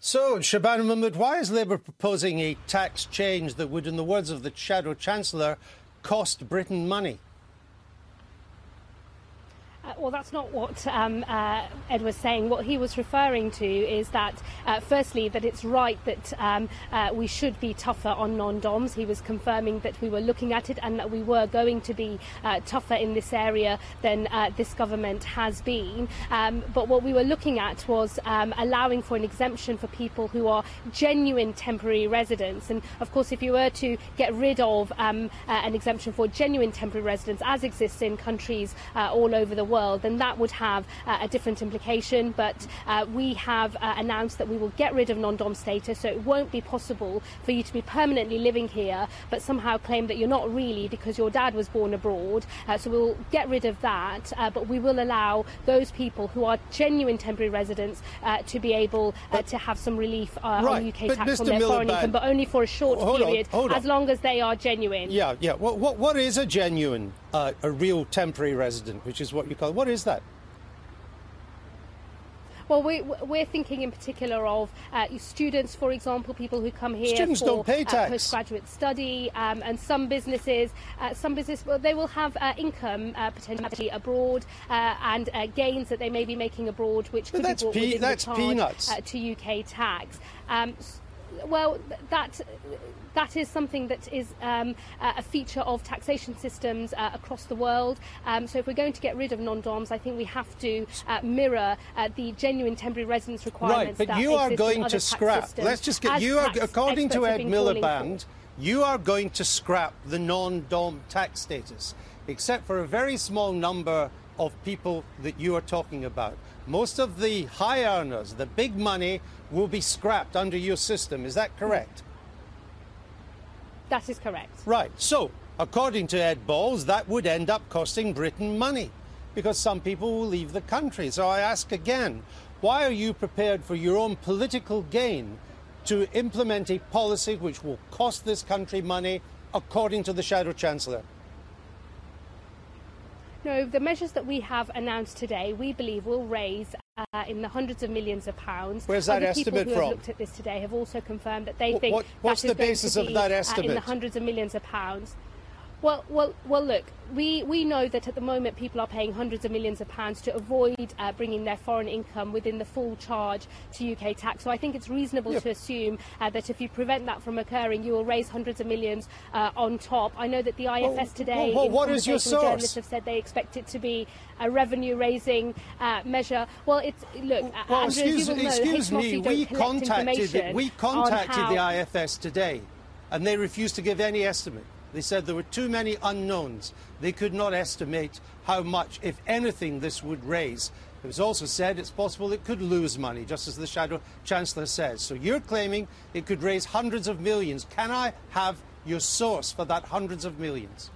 So, Shabana Mahmood, why is Labour proposing a tax change that would, in the words of the Shadow Chancellor, cost Britain money? Well, that's not what Ed was saying. What he was referring to is that, firstly, that it's right that we should be tougher on non-DOMs. He was confirming that we were looking at it and that we were going to be tougher in this area than this government has been. But what we were looking at was allowing for an exemption for people who are genuine temporary residents. And, of course, if you were to get rid of an exemption for genuine temporary residents, as exists in countries all over the world, then that would have a different implication. But we have announced that we will get rid of non-dom status, so it won't be possible for you to be permanently living here but somehow claim that you're not really because your dad was born abroad. So we'll get rid of that, but we will allow those people who are genuine temporary residents to be able to have some relief on UK tax on their foreign income, but only for a short period, as long as they are genuine. Yeah. What is a genuine, a real temporary resident, which is what you call it? What is that? Well, we're thinking in particular of students, for example, people who come here Students for don't pay tax. Postgraduate study, and some businesses, well, they will have income potentially abroad and gains that they may be making abroad, which could be brought within the charge peanuts to UK tax. Well, that is something that is a feature of taxation systems across the world. So if we're going to get rid of non-DOMs, I think we have to mirror the genuine temporary residence requirements. Right, but you are going to scrap. Let's just get you are, according to Ed Miliband, you are going to scrap the non-DOM tax status, except for a very small number of people that you are talking about. Most of the high earners, the big money, will be scrapped under your system. Is that correct? That is correct. Right. So, according to Ed Balls, that would end up costing Britain money because some people will leave the country. So I ask again, why are you prepared for your own political gain to implement a policy which will cost this country money, according to the Shadow Chancellor? No, the measures that we have announced today, we believe will raise in the hundreds of millions of pounds. Where's that estimate from? People who have looked at this today have also confirmed that they think what's the basis of that estimate? In the hundreds of millions of pounds. Well, look, we know that at the moment people are paying hundreds of millions of pounds to avoid bringing their foreign income within the full charge to UK tax. So I think it's reasonable to assume that if you prevent that from occurring, you will raise hundreds of millions on top. I know that the IFS today, in what is your source? Journalists have said they expect it to be a revenue-raising measure. Well, Andrew, excuse me, we contacted the IFS today, and they refused to give any estimate. They said there were too many unknowns. They could not estimate how much, if anything, this would raise. It was also said it's possible it could lose money, just as the Shadow Chancellor says. So you're claiming it could raise hundreds of millions. Can I have your source for that hundreds of millions?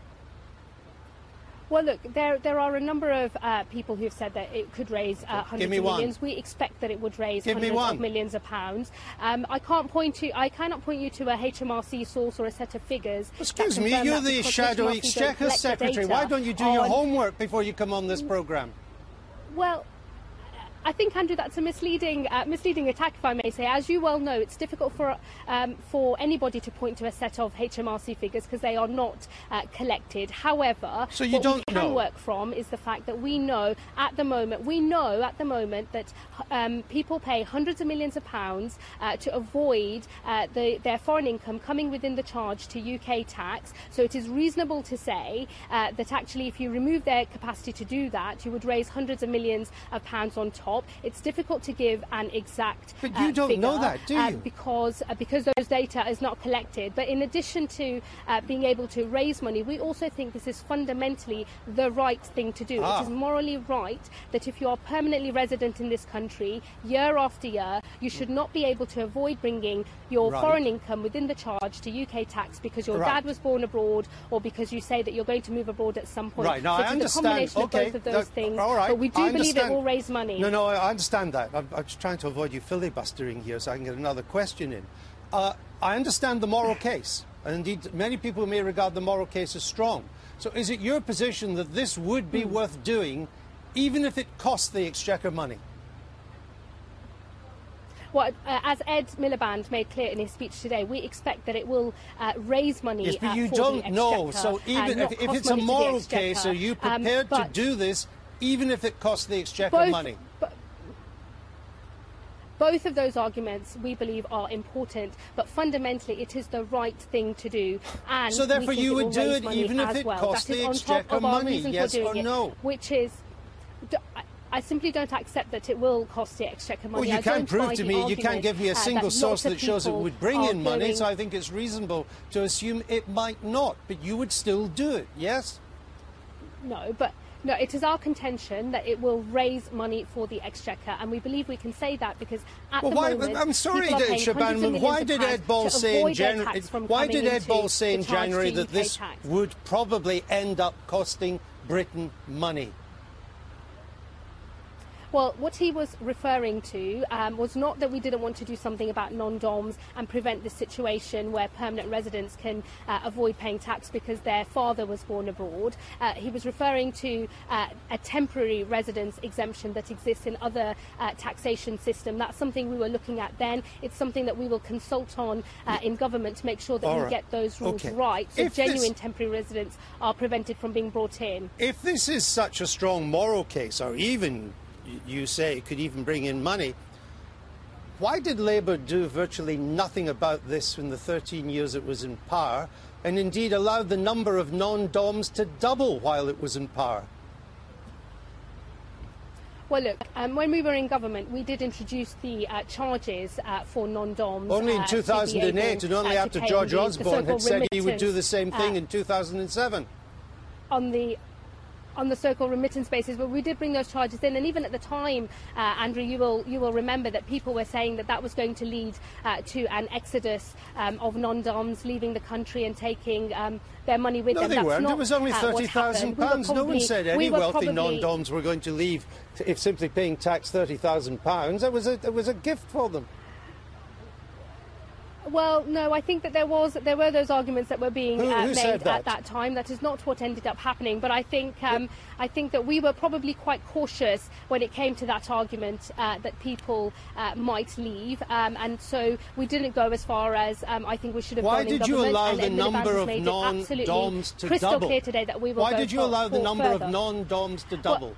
Well, look, there are a number of people who have said that it could raise hundreds of millions. We expect that it would raise hundreds of millions of pounds. I cannot point you to a HMRC source or a set of figures. Excuse me, you're the Shadow Exchequer Secretary. Why don't you do your homework before you come on this programme? Well, I think, Andrew, that's a misleading attack, if I may say. As you well know, it's difficult for anybody to point to a set of HMRC figures because they are not collected. However, so what we can work from is the fact that we know at the moment that people pay hundreds of millions of pounds to avoid their foreign income coming within the charge to UK tax. So it is reasonable to say that actually, if you remove their capacity to do that, you would raise hundreds of millions of pounds on top. It's difficult to give an exact But you don't know that, do you? Because those data is not collected. But in addition to being able to raise money, we also think this is fundamentally the right thing to do. It is morally right that if you are permanently resident in this country, year after year, you should not be able to avoid bringing your foreign income within the charge to UK tax because your dad was born abroad or because you say that you're going to move abroad at some point. Right, now so I understand. The combination of both of those things. But we do believe it will raise money. No, I understand that. I'm just trying to avoid you filibustering here so I can get another question in. I understand the moral case, and indeed many people may regard the moral case as strong. So is it your position that this would be worth doing even if it cost the Exchequer money? As Ed Miliband made clear in his speech today, we expect that it will raise money. Yes, but you don't know. So even if it's a moral case, are you prepared to do this, even if it costs the Exchequer money? Both of those arguments, we believe, are important, but fundamentally it is the right thing to do. And so therefore you would do it even if it costs the Exchequer money, yes or no? Which is, I simply don't accept that it will cost the Exchequer money. Well, you can't prove to me, you can't give me a single source that shows it would bring in money, so I think it's reasonable to assume it might not, but you would still do it, yes? No, it is our contention that it will raise money for the Exchequer, and we believe we can say that because at the moment, I'm sorry, Shabana, why did Ed Ball say in January? Why did Ed Ball say in January that this would probably end up costing Britain money? Well, what he was referring to was not that we didn't want to do something about non-doms and prevent the situation where permanent residents can avoid paying tax because their father was born abroad. He was referring to a temporary residence exemption that exists in other taxation systems. That's something we were looking at then. It's something that we will consult on in government to make sure that we get those rules right, so genuine temporary residents are prevented from being brought in. If this is such a strong moral case, or even you say it could even bring in money, why did Labour do virtually nothing about this in the 13 years it was in power, and indeed allowed the number of non-DOMs to double while it was in power? Well, look, when we were in government, we did introduce the charges for non-DOMs. Only in 2008, and only after George Osborne had said he would do the same thing in 2007. On the so-called remittance basis, but we did bring those charges in, and even at the time, Andrew, you will remember that people were saying that that was going to lead to an exodus of non-DOMs leaving the country and taking their money with them. No, they weren't. It was only £30,000. No one said any wealthy non-DOMs were going to leave if simply paying tax £30,000. It was a gift for them. Well, no, I think that there were those arguments that were being made at that time. That is not what ended up happening. But I think that we were probably quite cautious when it came to that argument that people might leave, and so we didn't go as far as I think we should have gone in government. Why did you allow the number of non-DOMs to double? Crystal clear today that we will. Why did you allow the number of non-DOMs to double?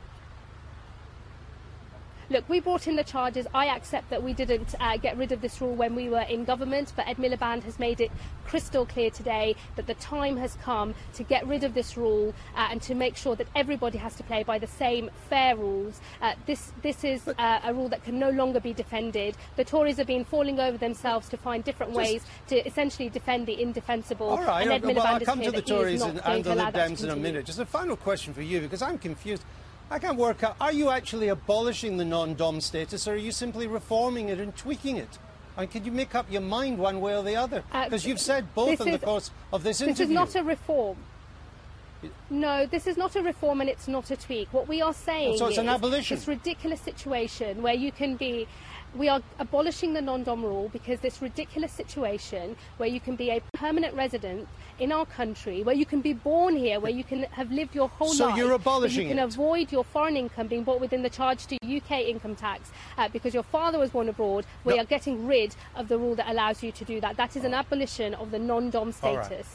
Look, we brought in the charges. I accept that we didn't get rid of this rule when we were in government, but Ed Miliband has made it crystal clear today that the time has come to get rid of this rule and to make sure that everybody has to play by the same fair rules. This is a rule that can no longer be defended. The Tories have been falling over themselves to find different ways to essentially defend the indefensible. All right, and Ed Miliband I'll come to the Tories and the Lib Dems in a minute. Just a final question for you, because I'm confused. I can't work out, are you actually abolishing the non-DOM status, or are you simply reforming it and tweaking it? And can you make up your mind one way or the other? Because you've said both in the course of this interview. This is not a reform. No, this is not a reform and it's not a tweak. What we are saying so it's an abolition. This ridiculous situation where you can be... We are abolishing the non-DOM rule because this ridiculous situation where you can be a permanent resident in our country, where you can be born here, where you can have lived your whole life. So you're abolishing it. You can avoid your foreign income being brought within the charge to UK income tax because your father was born abroad. We are getting rid of the rule that allows you to do that. That is an abolition of the non-DOM status.